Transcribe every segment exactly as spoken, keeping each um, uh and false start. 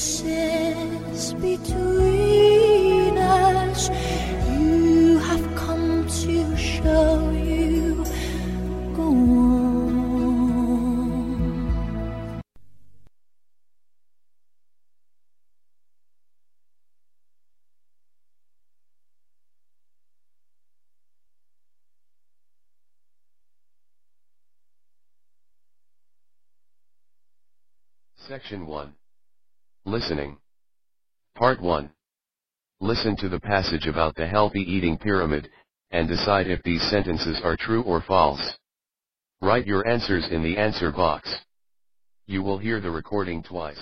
spaces between us. You have come to show you. Go on. Section one. Listening. Part one. Listen to the passage about the healthy eating pyramid, and decide if these sentences are true or false. Write your answers in the answer box. You will hear the recording twice.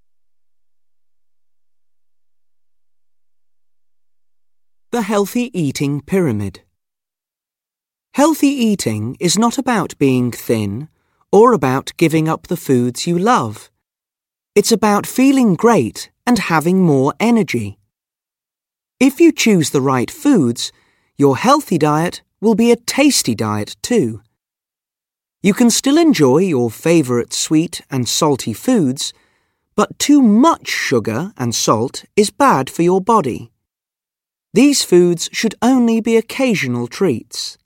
The healthy eating pyramid. Healthy eating is not about being thin or about giving up the foods you love. It's about feeling great and having more energy. If you choose the right foods, your healthy diet will be a tasty diet too. You can still enjoy your favourite sweet and salty foods, but too much sugar and salt is bad for your body. These foods should only be occasional treats.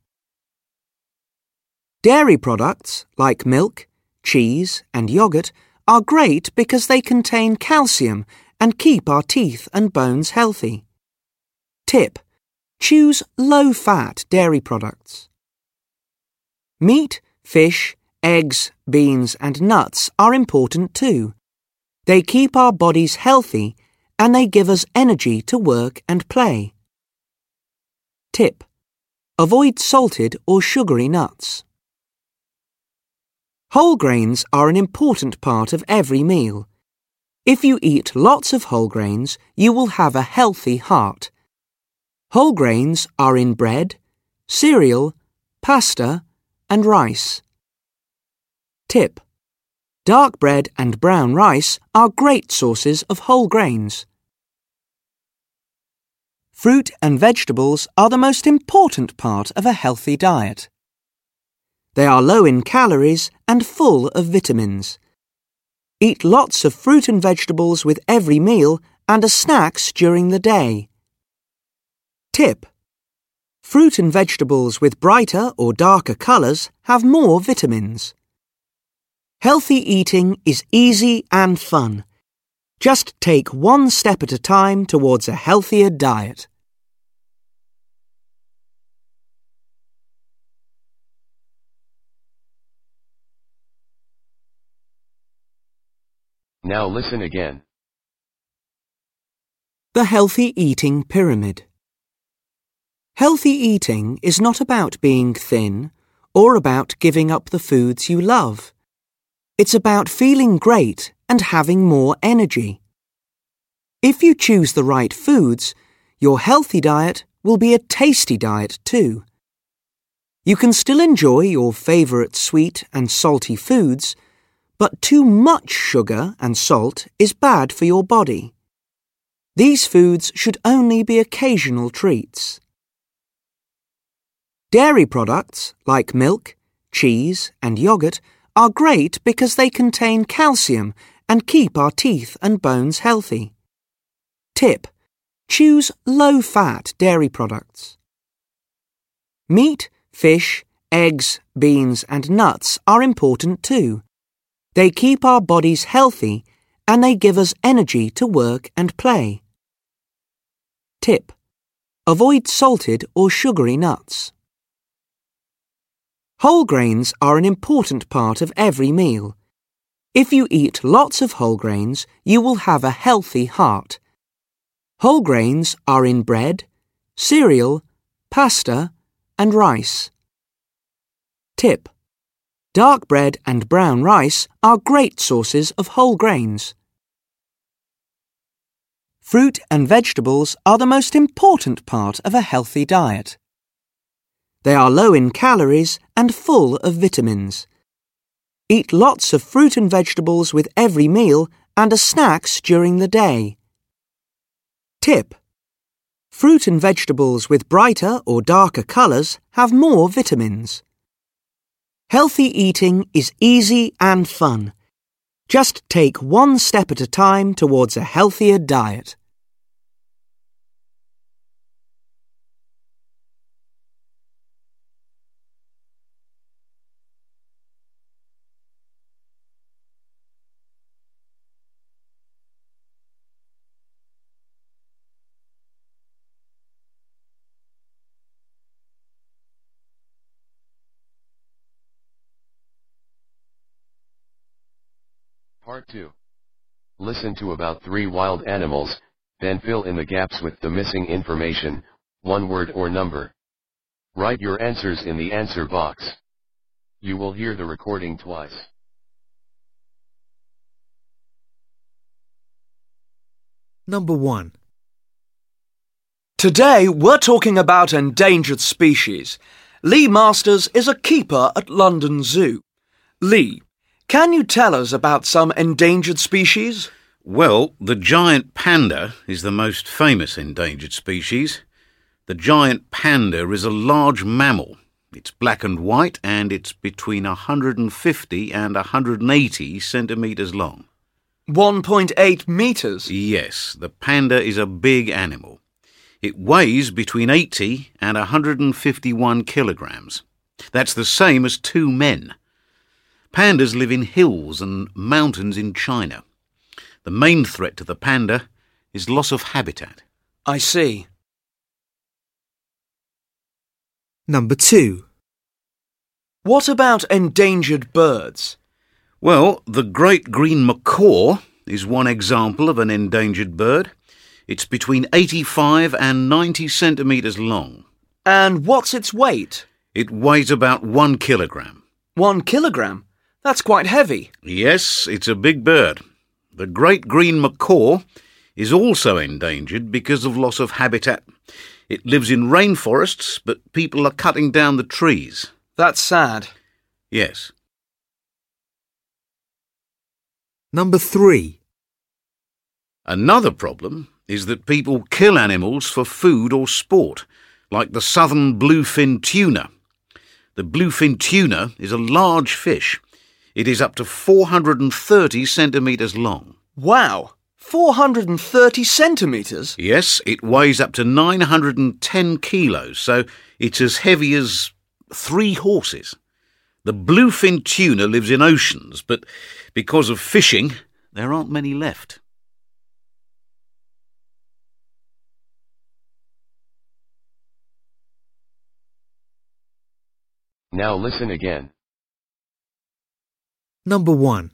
Dairy products like milk, cheese and yogurt are great because they contain calcium and keep our teeth and bones healthy. Tip: choose low-fat dairy products. Meat, fish, eggs, beans and nuts are important too. They keep our bodies healthy and they give us energy to work and play. Tip: avoid salted or sugary nuts. Whole grains are an important part of every meal. If you eat lots of whole grains, you will have a healthy heart. Whole grains are in bread, cereal, pasta, and rice. Tip: dark bread and brown rice are great sources of whole grains. Fruit and vegetables are the most important part of a healthy diet. They are low in calories and full of vitamins. Eat lots of fruit and vegetables with every meal and as snacks during the day. Tip: fruit and vegetables with brighter or darker colours have more vitamins. Healthy eating is easy and fun. Just take one step at a time towards a healthier diet. Now listen again. The healthy eating pyramid. Healthy eating is not about being thin or about giving up the foods you love. It's about feeling great and having more energy. If you choose the right foods, your healthy diet will be a tasty diet too. You can still enjoy your favourite sweet and salty foods, but too much sugar and salt is bad for your body. These foods should only be occasional treats. Dairy products like milk, cheese and yogurt are great because they contain calcium and keep our teeth and bones healthy. Tip: choose low-fat dairy products. Meat, fish, eggs, beans and nuts are important too. They keep our bodies healthy and they give us energy to work and play. Tip: avoid salted or sugary nuts. Whole grains are an important part of every meal. If you eat lots of whole grains, you will have a healthy heart. Whole grains are in bread, cereal, pasta, and rice. Tip: dark bread and brown rice are great sources of whole grains. Fruit and vegetables are the most important part of a healthy diet. They are low in calories and full of vitamins. Eat lots of fruit and vegetables with every meal and as snacks during the day. Tip: fruit and vegetables with brighter or darker colours have more vitamins. Healthy eating is easy and fun. Just take one step at a time towards a healthier diet. Part two. Listen to about three wild animals, then fill in the gaps with the missing information, one word or number. Write your answers in the answer box. You will hear the recording twice. Number one. Today we're talking about endangered species. Lee Masters is a keeper at London Zoo. Lee, can you tell us about some endangered species? Well, the giant panda is the most famous endangered species. The giant panda is a large mammal. It's black and white and it's between one hundred fifty and one hundred eighty centimetres long. one point eight metres? Yes, the panda is a big animal. It weighs between eighty and one hundred fifty-one kilograms. That's the same as two men. Pandas live in hills and mountains in China. The main threat to the panda is loss of habitat. I see. Number two. What about endangered birds? Well, the great green macaw is one example of an endangered bird. It's between eighty-five and ninety centimetres long. And what's its weight? It weighs about one kilogram. One kilogram? That's quite heavy. Yes, it's a big bird. The great green macaw is also endangered because of loss of habitat. It lives in rainforests, but people are cutting down the trees. That's sad. Yes. Number three. Another problem is that people kill animals for food or sport, like the southern bluefin tuna. The bluefin tuna is a large fish. It is up to four hundred thirty centimetres long. Wow! four hundred thirty centimetres? Yes, it weighs up to nine hundred ten kilos, so it's as heavy as three horses. The bluefin tuna lives in oceans, but because of fishing, there aren't many left. Now listen again. Number one.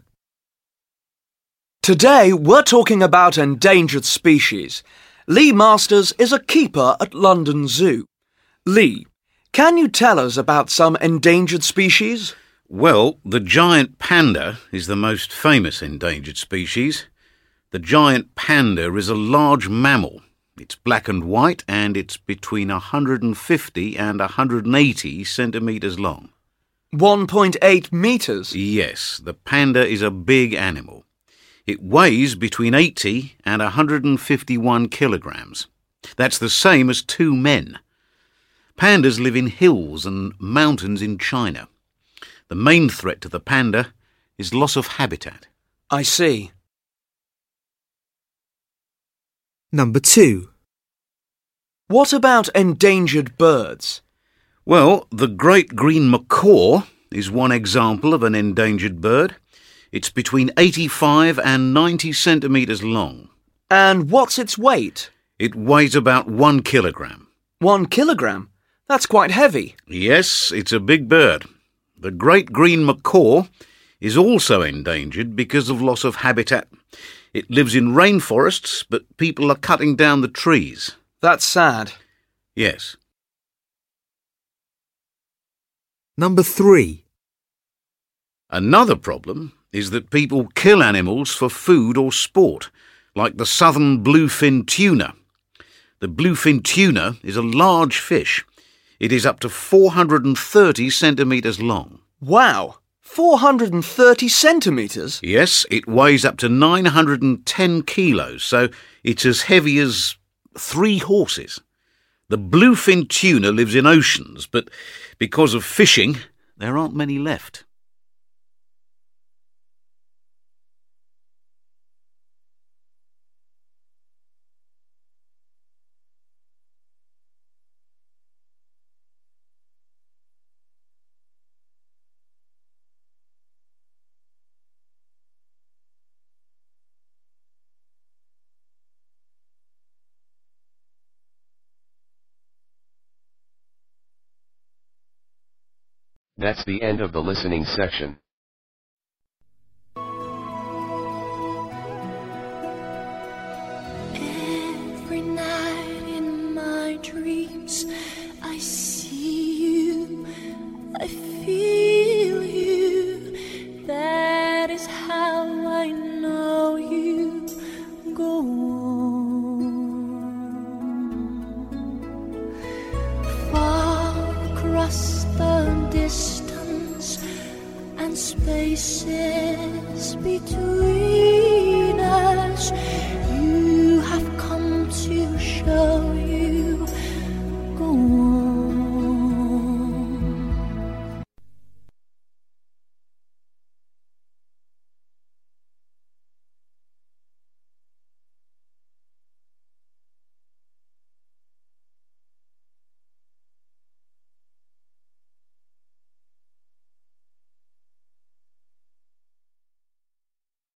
Today we're talking about endangered species. Lee Masters is a keeper at London Zoo. Lee, can you tell us about some endangered species? Well, the giant panda is the most famous endangered species. The giant panda is a large mammal. It's black and white and it's between one hundred fifty and one hundred eighty centimetres long. one point eight metres? Yes, the panda is a big animal. It weighs between eighty and one hundred fifty-one kilograms. That's the same as two men. Pandas live in hills and mountains in China. The main threat to the panda is loss of habitat. I see. Number two. What about endangered birds? Well, the great green macaw is one example of an endangered bird. It's between eighty-five and ninety centimetres long. And what's its weight? It weighs about one kilogram. One kilogram? That's quite heavy. Yes, it's a big bird. The great green macaw is also endangered because of loss of habitat. It lives in rainforests, but people are cutting down the trees. That's sad. Yes. Number three. Another problem is that people kill animals for food or sport, like the southern bluefin tuna. The bluefin tuna is a large fish. It is up to four hundred thirty centimetres long. Wow! four hundred thirty centimetres? Yes, it weighs up to nine hundred ten kilos, so it's as heavy as three horses. The bluefin tuna lives in oceans, but because of fishing, there aren't many left. That's the end of the listening section.